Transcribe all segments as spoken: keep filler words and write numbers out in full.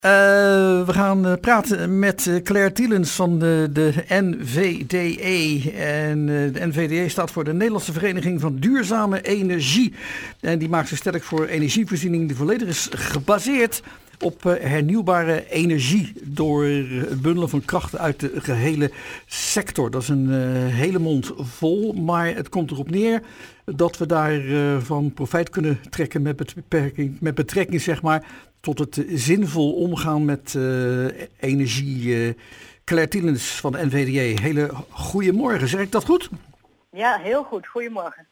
Uh, we gaan uh, praten met uh, Claire Tielens van de, de N V D E. En uh, de N V D E staat voor de Nederlandse Vereniging van Duurzame Energie. En die maakt zich sterk voor energievoorziening die volledig is gebaseerd op uh, hernieuwbare energie. Door uh, het bundelen van krachten uit de gehele sector. Dat is een uh, hele mond vol, maar het komt erop neer dat we daarvan uh, profijt kunnen trekken met betrekking, met betrekking zeg maar, tot het zinvol omgaan met uh, energie. Uh, Claire Tielens van de N V D E, hele goedemorgen. Zeg ik dat goed? Ja, heel goed. Goedemorgen.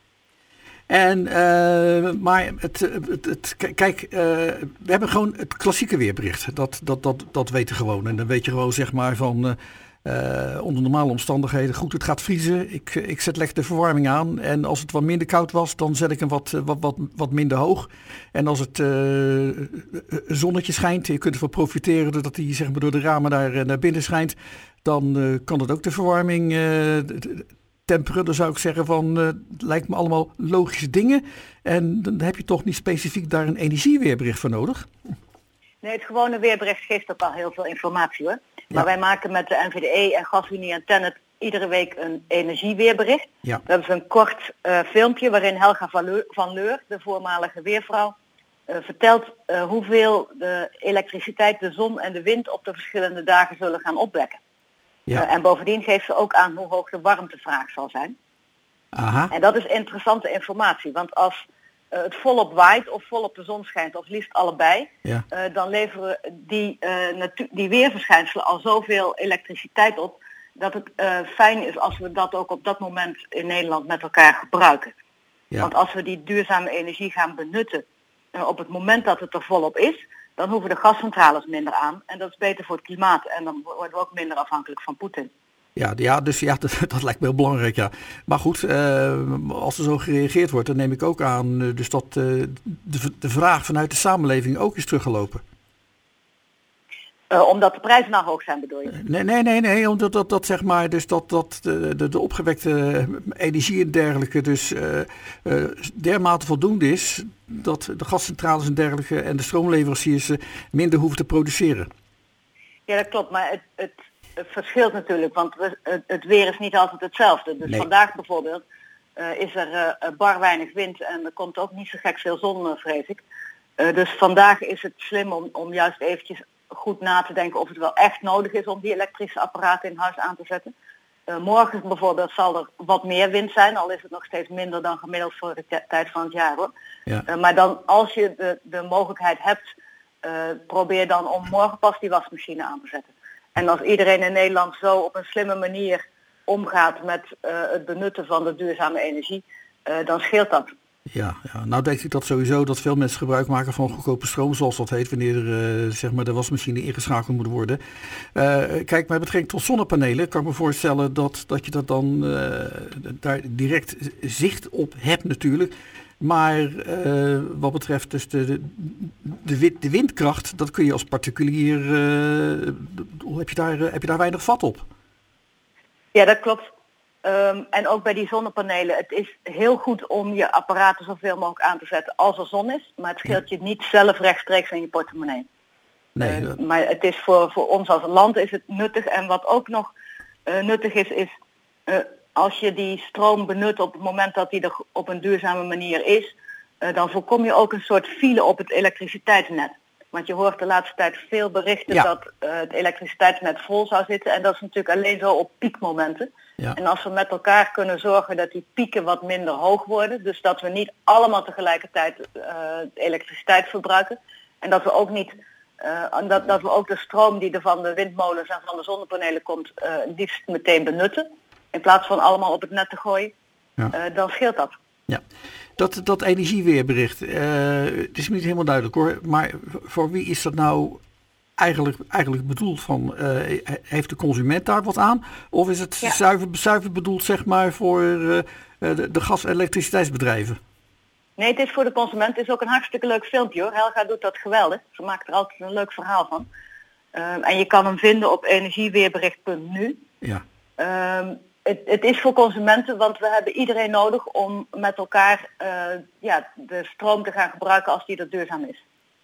En, uh, maar het, het, het, kijk, uh, we hebben gewoon het klassieke weerbericht. Dat, dat, dat, dat weten we gewoon. En dan weet je gewoon zeg maar van uh, uh, onder normale omstandigheden. Goed, het gaat vriezen. Ik, ik zet lekker de verwarming aan. En als het wat minder koud was, dan zet ik hem wat, wat, wat, wat minder hoog. En als het uh, zonnetje schijnt, je kunt ervan profiteren doordat hij zeg maar, door de ramen naar, naar binnen schijnt. Dan uh, kan het ook de verwarming uh, temperen. Dan zou ik zeggen van, uh, het lijkt me allemaal logische dingen. En dan heb je toch niet specifiek daar een energieweerbericht voor nodig? Nee, het gewone weerbericht geeft ook al heel veel informatie hoor. Ja. Maar wij maken met de N V D E en GasUnie en Tennet iedere week een energieweerbericht. Ja. We hebben een kort uh, filmpje waarin Helga van Leur, de voormalige weervrouw, uh, vertelt uh, hoeveel de elektriciteit, de zon en de wind op de verschillende dagen zullen gaan opwekken. Ja. Uh, en bovendien geeft ze ook aan hoe hoog de warmtevraag zal zijn. Aha. En dat is interessante informatie, want als uh, het volop waait of volop de zon schijnt, of liefst allebei, Ja. uh, dan leveren die, uh, natu- die weerverschijnselen al zoveel elektriciteit op, dat het uh, fijn is als we dat ook op dat moment in Nederland met elkaar gebruiken. Ja. Want als we die duurzame energie gaan benutten uh, op het moment dat het er volop is, dan hoeven de gascentrales minder aan. En dat is beter voor het klimaat. En dan worden we ook minder afhankelijk van Poetin. Ja, ja, dus ja, dat, dat lijkt me heel belangrijk, ja. Maar goed, uh, als er zo gereageerd wordt, dan neem ik ook aan uh, dus dat uh, de, de vraag vanuit de samenleving ook is teruggelopen. Uh, omdat de prijzen nou hoog zijn, bedoel je? Nee, nee, nee, nee, omdat dat, dat zeg maar, dus dat, dat de, de, de opgewekte energie en dergelijke dus uh, uh, dermate voldoende is, dat de gascentrales en dergelijke en de stroomleveranciers uh, minder hoeven te produceren. Ja, dat klopt, maar het, het, het verschilt natuurlijk, want we, het, het weer is niet altijd hetzelfde. Dus Nee. vandaag bijvoorbeeld uh, is er uh, bar weinig wind en er komt ook niet zo gek veel zon, uh, vrees ik. Uh, dus vandaag is het slim om, om juist eventjes goed na te denken of het wel echt nodig is om die elektrische apparaten in huis aan te zetten. Uh, morgen bijvoorbeeld zal er wat meer wind zijn, al is het nog steeds minder dan gemiddeld voor de t- tijd van het jaar hoor. Ja. Uh, maar dan als je de, de mogelijkheid hebt, uh, probeer dan om morgen pas die wasmachine aan te zetten. En als iedereen in Nederland zo op een slimme manier omgaat met uh, het benutten van de duurzame energie, uh, dan scheelt dat. Ja, ja, nou denk ik dat sowieso dat veel mensen gebruik maken van goedkope stroom, zoals dat heet, wanneer er, uh, zeg maar de wasmachine ingeschakeld moet worden. Uh, kijk, met betrekking tot zonnepanelen kan ik me voorstellen dat, dat je dat dan uh, daar direct zicht op hebt natuurlijk. Maar uh, wat betreft dus de, de, de, de windkracht, dat kun je als particulier, uh, heb, je daar, heb je daar weinig vat op? Ja, dat klopt. Um, en ook bij die zonnepanelen, het is heel goed om je apparaten zoveel mogelijk aan te zetten als er zon is, maar het scheelt je niet zelf rechtstreeks in je portemonnee. Nee, uh, dat... Maar het is voor, voor ons als land is het nuttig. En wat ook nog uh, nuttig is, is uh, als je die stroom benut op het moment dat die er op een duurzame manier is, uh, dan voorkom je ook een soort file op het elektriciteitsnet. Want je hoort de laatste tijd veel berichten Ja. dat uh, het elektriciteitsnet vol zou zitten. En dat is natuurlijk alleen zo op piekmomenten. Ja. En als we met elkaar kunnen zorgen dat die pieken wat minder hoog worden. Dus dat we niet allemaal tegelijkertijd uh, elektriciteit verbruiken. En dat we ook niet uh, dat, dat we ook de stroom die er van de windmolens en van de zonnepanelen komt, uh, liefst meteen benutten. In plaats van allemaal op het net te gooien. Ja. Uh, dan scheelt dat. Ja, dat, dat energieweerbericht, uh, het is me niet helemaal duidelijk hoor, maar voor wie is dat nou eigenlijk, eigenlijk bedoeld van, uh, heeft de consument daar wat aan? Of is het Ja. zuiver, zuiver bedoeld zeg maar voor uh, de, de gas- en elektriciteitsbedrijven? Nee, het is voor de consument. Het is ook een hartstikke leuk filmpje hoor. Helga doet dat geweldig. Ze maakt er altijd een leuk verhaal van. Um, en je kan hem vinden op energieweerbericht punt nu. Ja. Um, Het, het is voor consumenten, want we hebben iedereen nodig om met elkaar uh, ja, de stroom te gaan gebruiken als die er duurzaam is.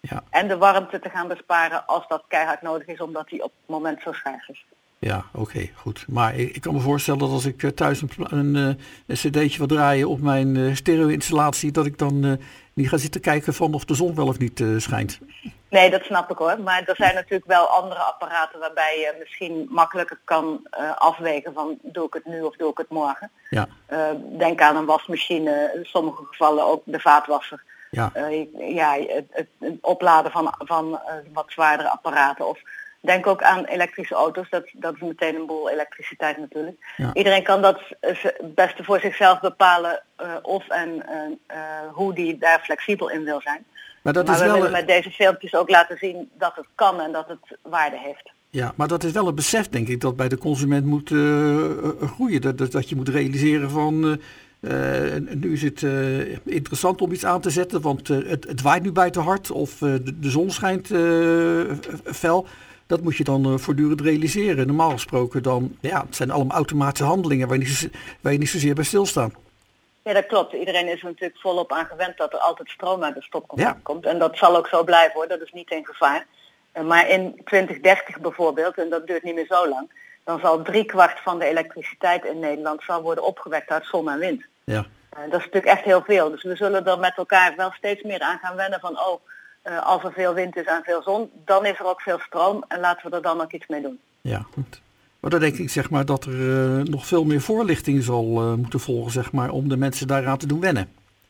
Ja. En de warmte te gaan besparen als dat keihard nodig is, omdat die op het moment zo schaars is. Ja, oké, okay, goed. Maar ik, ik kan me voorstellen dat als ik thuis een, een, een cd'tje wil draaien op mijn uh, stereo-installatie, dat ik dan uh, niet ga zitten kijken van of de zon wel of niet uh, schijnt. Nee, dat snap ik hoor. Maar er zijn natuurlijk wel andere apparaten waarbij je misschien makkelijker kan uh, afwegen van doe ik het nu of doe ik het morgen. Ja. Uh, denk aan een wasmachine, in sommige gevallen ook de vaatwasser. Ja, uh, ja het, het, het opladen van, van uh, wat zwaardere apparaten. Of denk ook aan elektrische auto's, dat, dat is meteen een boel elektriciteit natuurlijk. Ja. Iedereen kan dat het beste voor zichzelf bepalen uh, of en uh, uh, hoe die daar flexibel in wil zijn. Maar, dat maar is we wel willen met deze filmpjes ook laten zien dat het kan en dat het waarde heeft. Ja, maar dat is wel het besef, denk ik, dat bij de consument moet uh, groeien. Dat, dat je moet realiseren van, uh, nu is het uh, interessant om iets aan te zetten, want uh, het, het waait nu buiten hard of uh, de, de zon schijnt uh, fel. Dat moet je dan uh, voortdurend realiseren. Normaal gesproken dan, ja, het zijn allemaal automatische handelingen waar je niet, waar je niet zozeer bij stilstaan. Ja, dat klopt. Iedereen is er natuurlijk volop aan gewend dat er altijd stroom uit de stopcontact ja. komt. En dat zal ook zo blijven hoor, dat is niet in gevaar. Uh, maar in twintig dertig bijvoorbeeld, en dat duurt niet meer zo lang, dan zal driekwart van de elektriciteit in Nederland zal worden opgewekt uit zon en wind. Ja. Uh, dat is natuurlijk echt heel veel. Dus we zullen er met elkaar wel steeds meer aan gaan wennen van, oh, uh, als er veel wind is en veel zon, dan is er ook veel stroom en laten we er dan ook iets mee doen. Ja, goed. Maar dan denk ik zeg maar dat er uh, nog veel meer voorlichting zal uh, moeten volgen, zeg maar, om de mensen daaraan te doen wennen.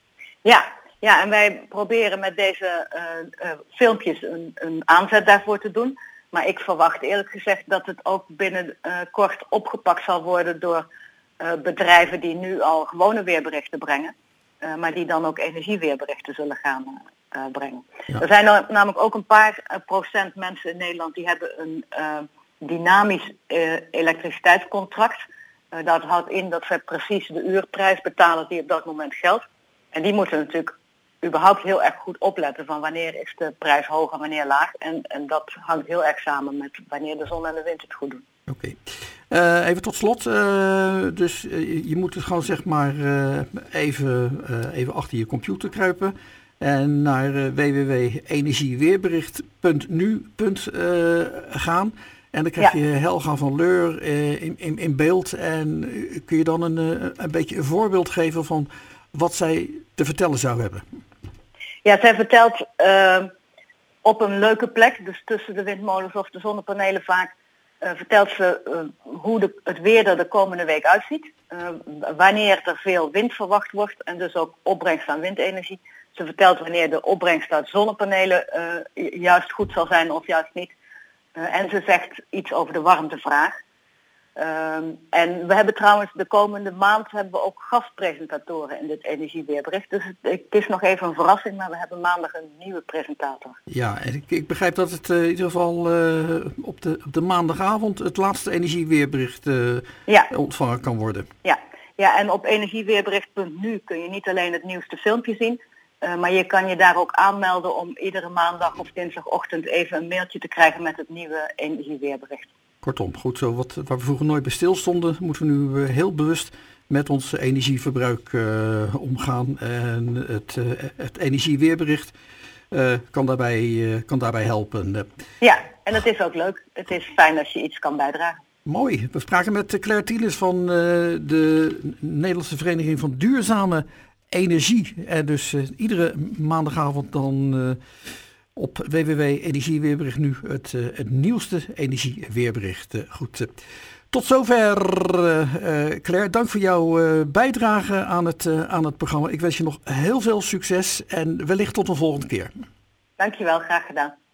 Ja, ja, en wij proberen met deze uh, uh, filmpjes een, een aanzet daarvoor te doen. Maar ik verwacht eerlijk gezegd dat het ook binnen uh, kort opgepakt zal worden door uh, bedrijven die nu al gewone weerberichten brengen. Uh, maar die dan ook energieweerberichten zullen gaan uh, brengen. Ja. Er zijn er namelijk ook een paar uh, procent mensen in Nederland die hebben een uh, dynamisch uh, elektriciteitscontract. Uh, dat houdt in dat zij precies de uurprijs betalen die op dat moment geldt. En die moeten natuurlijk überhaupt heel erg goed opletten van wanneer is de prijs hoog en wanneer laag. En, en dat hangt heel erg samen met wanneer de zon en de wind het goed doen. Oké. Okay. Uh, even tot slot. Uh, dus uh, je moet het gewoon zeg maar uh, even, uh, even achter je computer kruipen. En naar uh, w w w punt energieweerbericht punt n u punt n l gaan. En dan krijg je ja. Helga van Leur uh, in, in, in beeld. En uh, kun je dan een, uh, een beetje een voorbeeld geven van wat zij te vertellen zou hebben? Ja, zij vertelt uh, op een leuke plek, dus tussen de windmolens of de zonnepanelen vaak, uh, vertelt ze uh, hoe de, het weer er de komende week uitziet. Uh, wanneer er veel wind verwacht wordt en dus ook opbrengst aan windenergie. Ze vertelt wanneer de opbrengst uit zonnepanelen uh, juist goed zal zijn of juist niet. Uh, en ze zegt iets over de warmtevraag. Um, en we hebben trouwens de komende maand hebben we ook gastpresentatoren in dit energieweerbericht. Dus het, het is nog even een verrassing, maar we hebben maandag een nieuwe presentator. Ja, en ik, ik begrijp dat het uh, in ieder geval uh, op, de, op de maandagavond het laatste energieweerbericht uh, ja. ontvangen kan worden. Ja. ja, en op energieweerbericht punt n u kun je niet alleen het nieuwste filmpje zien, uh, maar je kan je daar ook aanmelden om iedere maandag of dinsdagochtend even een mailtje te krijgen met het nieuwe energieweerbericht. Kortom, goed zo. Wat, waar we vroeger nooit bij stilstonden, moeten we nu uh, heel bewust met ons energieverbruik uh, omgaan. En het, uh, het energieweerbericht uh, kan, daarbij, uh, kan daarbij helpen. Ja, en het is ook leuk. Het is fijn als je iets kan bijdragen. Mooi. We spraken met Claire Thielens van uh, de Nederlandse Vereniging van Duurzame Energie. En dus uh, iedere maandagavond dan Uh, op w w w punt energieweerbericht nu het, uh, het nieuwste energieweerbericht. Uh, goed. Uh, tot zover, uh, uh, Claire. Dank voor jouw uh, bijdrage aan het, uh, aan het programma. Ik wens je nog heel veel succes en wellicht tot een volgende keer. Dankjewel, graag gedaan.